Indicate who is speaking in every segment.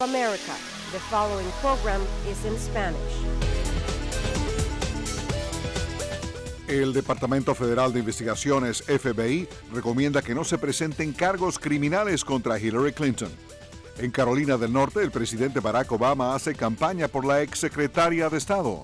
Speaker 1: America. The following program is in Spanish.
Speaker 2: El Departamento Federal de Investigaciones, FBI, recomienda que no se presenten cargos criminales contra Hillary Clinton. En Carolina del Norte, el presidente Barack Obama hace campaña por la exsecretaria de Estado.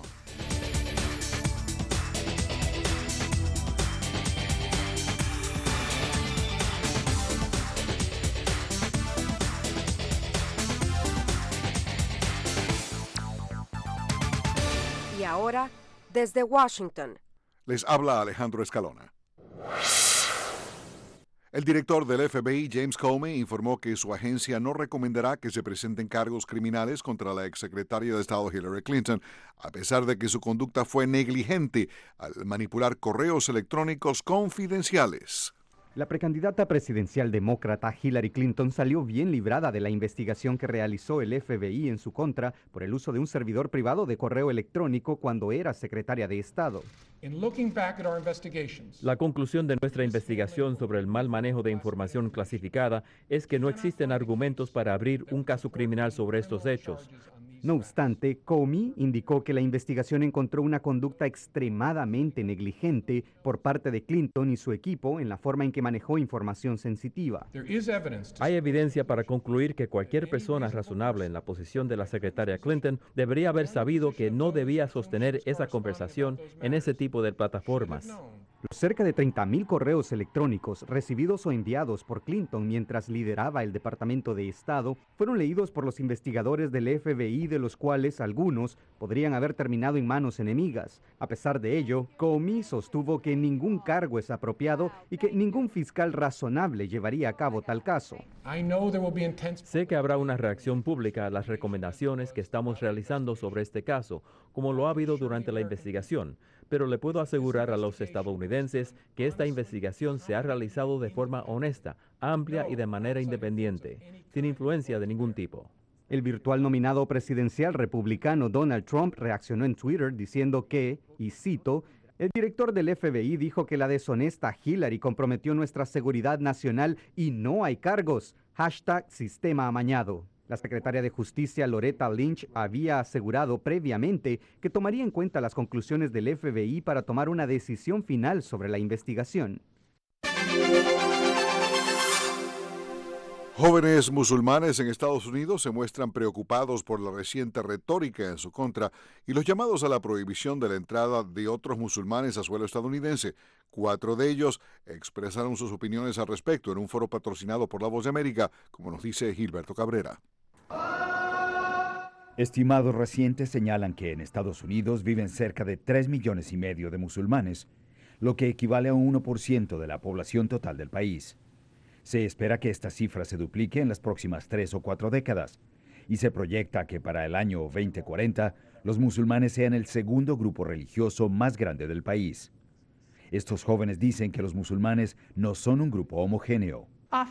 Speaker 1: Y ahora, desde Washington.
Speaker 2: Les habla Alejandro Escalona. El director del FBI, James Comey, informó que su agencia no recomendará que se presenten cargos criminales contra la exsecretaria de Estado Hillary Clinton, a pesar de que su conducta fue negligente al manipular correos electrónicos confidenciales.
Speaker 3: La precandidata presidencial demócrata Hillary Clinton salió bien librada de la investigación que realizó el FBI en su contra por el uso de un servidor privado de correo electrónico cuando era secretaria de Estado.
Speaker 4: La conclusión de nuestra investigación sobre el mal manejo de información clasificada es que no existen argumentos para abrir un caso criminal sobre estos hechos.
Speaker 3: No obstante, Comey indicó que la investigación encontró una conducta extremadamente negligente por parte de Clinton y su equipo en la forma en que manejó información sensitiva.
Speaker 4: Hay evidencia para concluir que cualquier persona razonable en la posición de la secretaria Clinton debería haber sabido que no debía sostener esa conversación en ese tipo de plataformas.
Speaker 3: Los cerca de 30,000 correos electrónicos recibidos o enviados por Clinton mientras lideraba el Departamento de Estado fueron leídos por los investigadores del FBI, de los cuales algunos podrían haber terminado en manos enemigas. A pesar de ello, Comey sostuvo que ningún cargo es apropiado y que ningún fiscal razonable llevaría a cabo tal caso.
Speaker 4: Sé que habrá una reacción pública a las recomendaciones que estamos realizando sobre este caso, como lo ha habido durante la investigación, pero le puedo asegurar a los estadounidenses que esta investigación se ha realizado de forma honesta, amplia y de manera independiente, sin influencia de ningún tipo.
Speaker 3: El virtual nominado presidencial republicano Donald Trump reaccionó en Twitter diciendo que, y cito, el director del FBI dijo que la deshonesta Hillary comprometió nuestra seguridad nacional y no hay cargos. #sistema amañado. La secretaria de Justicia, Loretta Lynch, había asegurado previamente que tomaría en cuenta las conclusiones del FBI para tomar una decisión final sobre la investigación.
Speaker 2: Jóvenes musulmanes en Estados Unidos se muestran preocupados por la reciente retórica en su contra y los llamados a la prohibición de la entrada de otros musulmanes a suelo estadounidense. 4 de ellos expresaron sus opiniones al respecto en un foro patrocinado por La Voz de América, como nos dice Gilberto Cabrera.
Speaker 5: Estimados recientes señalan que en Estados Unidos viven cerca de 3,5 millones de musulmanes, lo que equivale a un 1% de la población total del país. Se espera que esta cifra se duplique en las próximas 3 o 4 décadas, y se proyecta que para el año 2040 los musulmanes sean el segundo grupo religioso más grande del país. Estos jóvenes dicen que los musulmanes no son un grupo homogéneo.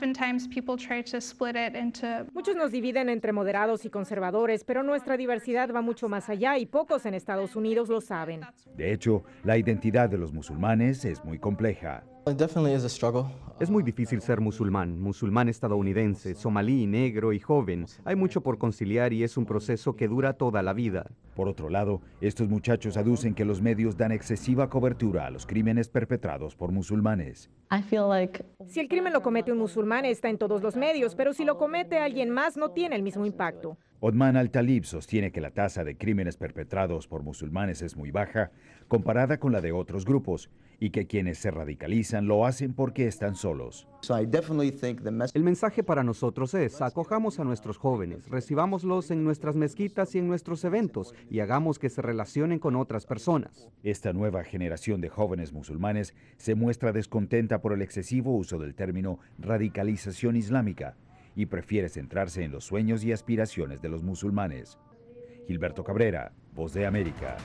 Speaker 6: Muchos nos dividen entre moderados y conservadores, pero nuestra diversidad va mucho más allá y pocos en Estados Unidos lo saben.
Speaker 5: De hecho, la identidad de los musulmanes es muy compleja.
Speaker 3: Es muy difícil ser musulmán estadounidense, somalí, negro y joven. Hay mucho por conciliar y es un proceso que dura toda la vida.
Speaker 5: Por otro lado, estos muchachos aducen que los medios dan excesiva cobertura a los crímenes perpetrados por musulmanes.
Speaker 6: Si el crimen lo comete un musulmán, está en todos los medios, pero si lo comete alguien más, no tiene el mismo impacto.
Speaker 5: Othman Al-Talib sostiene que la tasa de crímenes perpetrados por musulmanes es muy baja comparada con la de otros grupos y que quienes se radicalizan lo hacen porque están solos.
Speaker 3: El mensaje para nosotros es: acojamos a nuestros jóvenes, recibámoslos en nuestras mezquitas y en nuestros eventos y hagamos que se relacionen con otras personas.
Speaker 5: Esta nueva generación de jóvenes musulmanes se muestra descontenta por el excesivo uso del término radicalización islámica y prefiere centrarse en los sueños y aspiraciones de los musulmanes. Gilberto Cabrera, Voz de América.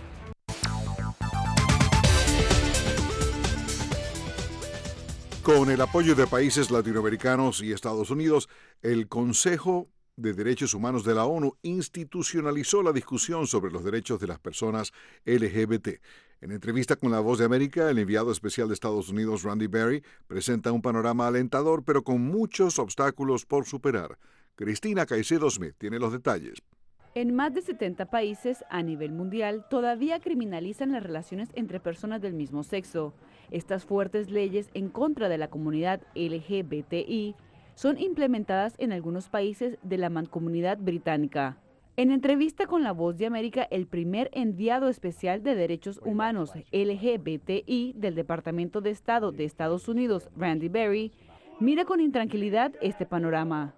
Speaker 2: Con el apoyo de países latinoamericanos y Estados Unidos, el Consejo de Derechos Humanos de la ONU institucionalizó la discusión sobre los derechos de las personas LGBT. En entrevista con La Voz de América, el enviado especial de Estados Unidos, Randy Berry, presenta un panorama alentador, pero con muchos obstáculos por superar. Cristina Caicedo Smith tiene los detalles.
Speaker 7: En más de 70 países a nivel mundial todavía criminalizan las relaciones entre personas del mismo sexo. Estas fuertes leyes en contra de la comunidad LGBTI son implementadas en algunos países de la Mancomunidad Británica. En entrevista con La Voz de América, el primer enviado especial de Derechos Humanos LGBTI del Departamento de Estado de Estados Unidos, Randy Berry, mira con intranquilidad este panorama.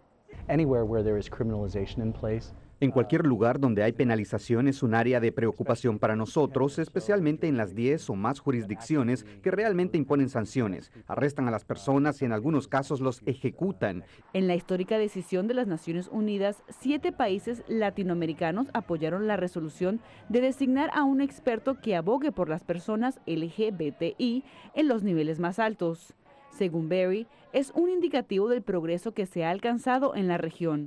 Speaker 3: En cualquier lugar donde hay penalización es un área de preocupación para nosotros, especialmente en las 10 o más jurisdicciones que realmente imponen sanciones, arrestan a las personas y en algunos casos los ejecutan.
Speaker 7: En la histórica decisión de las Naciones Unidas, 7 países latinoamericanos apoyaron la resolución de designar a un experto que abogue por las personas LGBTI en los niveles más altos. Según Berry, es un indicativo del progreso que se ha alcanzado en la región.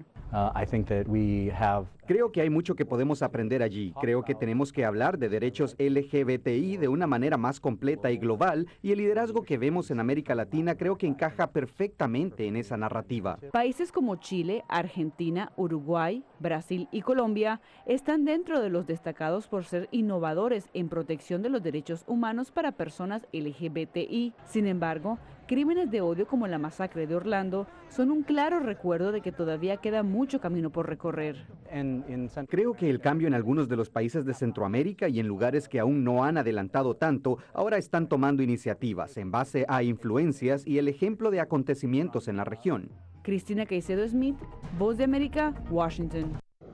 Speaker 3: Creo que hay mucho que podemos aprender allí. Creo que tenemos que hablar de derechos LGBTI de una manera más completa y global, y el liderazgo que vemos en América Latina creo que encaja perfectamente en esa narrativa.
Speaker 7: Países como Chile, Argentina, Uruguay, Brasil y Colombia están dentro de los destacados por ser innovadores en protección de los derechos humanos para personas LGBTI. Sin embargo, crímenes de odio como la masacre de Orlando son un claro recuerdo de que todavía queda mucho camino por recorrer.
Speaker 3: Creo que el cambio en algunos de los países de Centroamérica y en lugares que aún no han adelantado tanto, ahora están tomando iniciativas en base a influencias y el ejemplo de acontecimientos en la región.
Speaker 7: Cristina Caicedo Smith, Voz de América, Washington.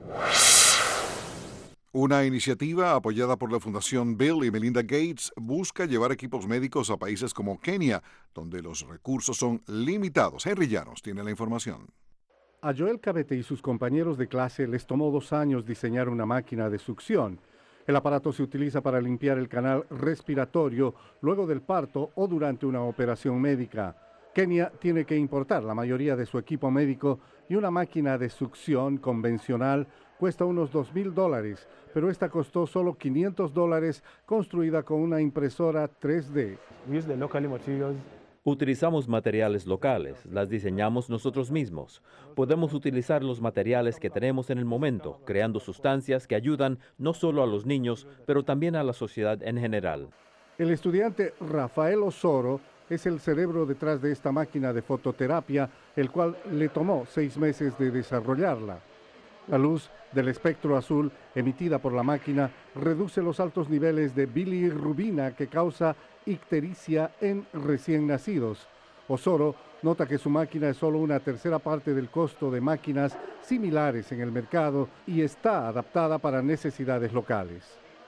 Speaker 2: Una iniciativa apoyada por la Fundación Bill y Melinda Gates busca llevar equipos médicos a países como Kenia, donde los recursos son limitados. Henry Llanos tiene la información.
Speaker 8: A Joel Cabete y sus compañeros de clase les tomó 2 años diseñar una máquina de succión. El aparato se utiliza para limpiar el canal respiratorio luego del parto o durante una operación médica. Kenia tiene que importar la mayoría de su equipo médico y una máquina de succión convencional cuesta unos $2,000, pero esta costó solo $500 construida con una impresora 3D.
Speaker 4: Utilizamos materiales locales, las diseñamos nosotros mismos. Podemos utilizar los materiales que tenemos en el momento, creando sustancias que ayudan no solo a los niños, pero también a la sociedad en general.
Speaker 8: El estudiante Rafael Osoro es el cerebro detrás de esta máquina de fototerapia, el cual le tomó 6 meses de desarrollarla. La luz del espectro azul emitida por la máquina reduce los altos niveles de bilirrubina que causa ictericia en recién nacidos. Osoro nota que su máquina es solo una tercera parte del costo de máquinas similares en el mercado y está adaptada para necesidades locales.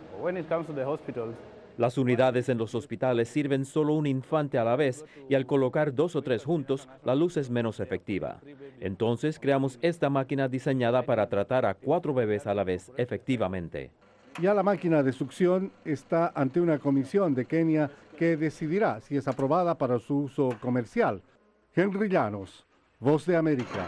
Speaker 4: Las unidades en los hospitales sirven solo un infante a la vez y al colocar 2 o 3 juntos, la luz es menos efectiva. Entonces creamos esta máquina diseñada para tratar a 4 bebés a la vez efectivamente.
Speaker 8: Ya la máquina de succión está ante una comisión de Kenia que decidirá si es aprobada para su uso comercial. Henry Llanos, Voz de América.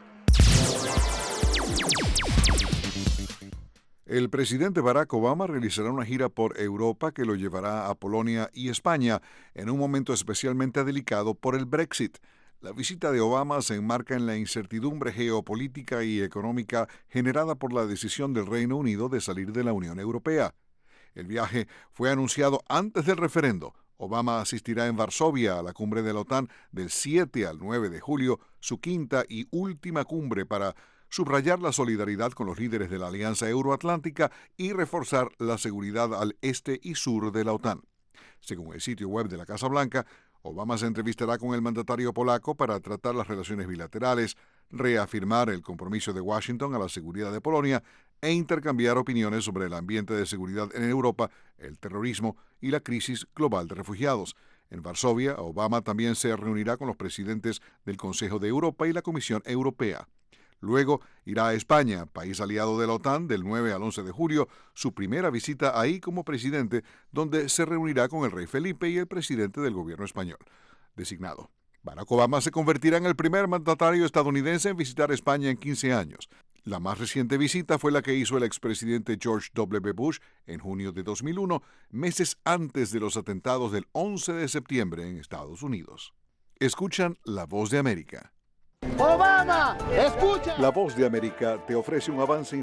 Speaker 2: El presidente Barack Obama realizará una gira por Europa que lo llevará a Polonia y España en un momento especialmente delicado por el Brexit. La visita de Obama se enmarca en la incertidumbre geopolítica y económica generada por la decisión del Reino Unido de salir de la Unión Europea. El viaje fue anunciado antes del referendo. Obama asistirá en Varsovia a la cumbre de la OTAN del 7 al 9 de julio, su quinta y última cumbre para subrayar la solidaridad con los líderes de la Alianza Euroatlántica y reforzar la seguridad al este y sur de la OTAN. Según el sitio web de la Casa Blanca, Obama se entrevistará con el mandatario polaco para tratar las relaciones bilaterales, reafirmar el compromiso de Washington a la seguridad de Polonia e intercambiar opiniones sobre el ambiente de seguridad en Europa, el terrorismo y la crisis global de refugiados. En Varsovia, Obama también se reunirá con los presidentes del Consejo de Europa y la Comisión Europea. Luego irá a España, país aliado de la OTAN, del 9 al 11 de julio, su primera visita ahí como presidente, donde se reunirá con el rey Felipe y el presidente del gobierno español designado. Barack Obama se convertirá en el primer mandatario estadounidense en visitar España en 15 años. La más reciente visita fue la que hizo el expresidente George W. Bush en junio de 2001, meses antes de los atentados del 11 de septiembre en Estados Unidos. Escuchan La Voz de América.
Speaker 9: Obama, escucha.
Speaker 2: La Voz de América te ofrece un avance